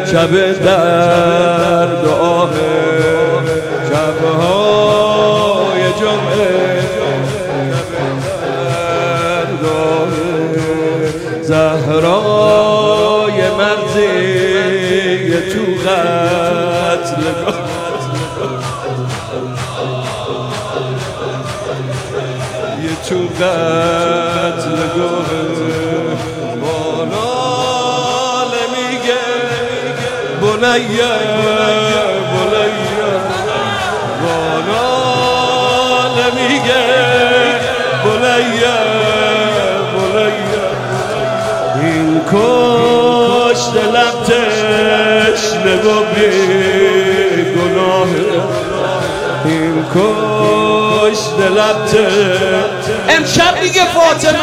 شب درد و آه شبهای جمعه درد و آه زهرای مرزی تو قتل تو قتلگاه ماناله میگه بنیه ماناله میگه بنیه این کشت لب تشنه و بی گناهه این کشت لب امشب میگه فاطمه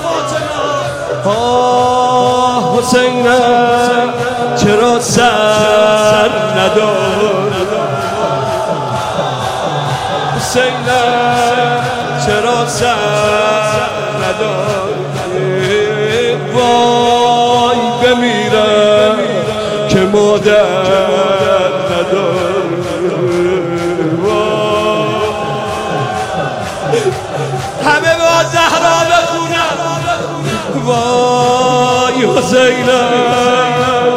آه حسینم چرا سر ندار حسینم چرا سر ندار وای بمیرم که مادر ندار همه با زهرا بخونم وای حسینم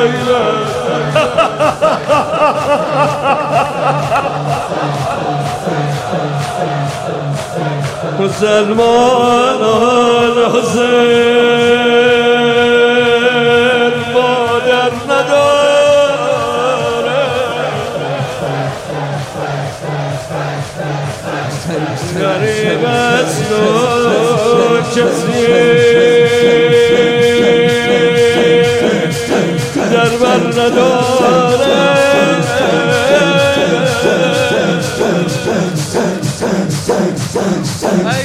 مسلمان حسین مادر نداره غریب است و کسی در بر نداره ای